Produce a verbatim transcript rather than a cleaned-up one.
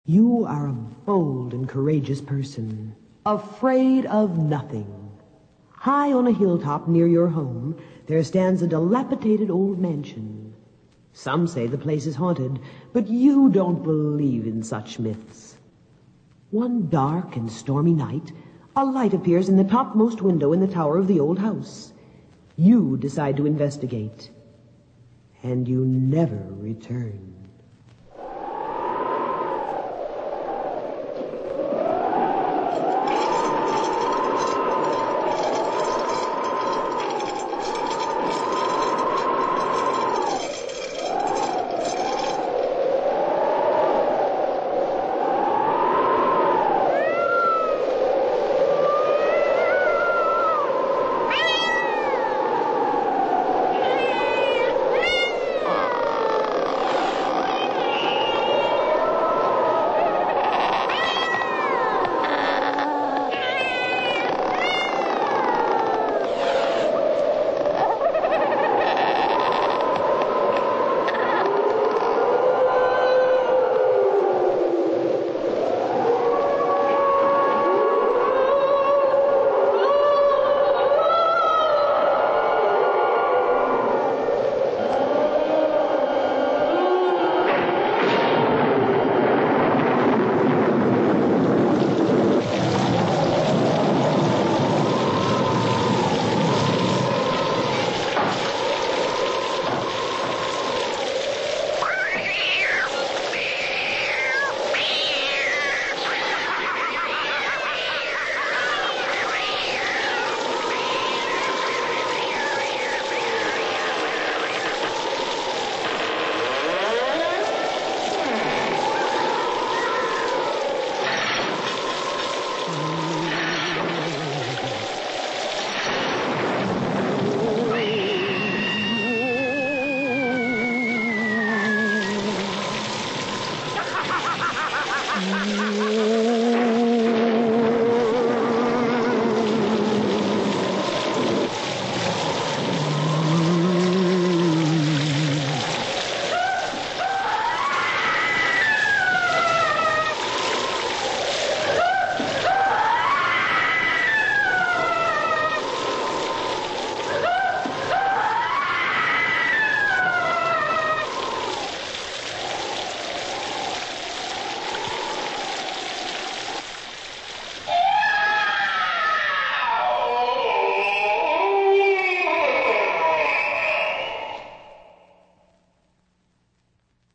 You are a bold and courageous person, afraid of nothing. High on a hilltop near your home, there stands a dilapidated old mansion. Some say the place is haunted, but you don't believe in such myths. One dark and stormy night, a light appears in the topmost window in the tower of the old house. You decide to investigate, and you never return.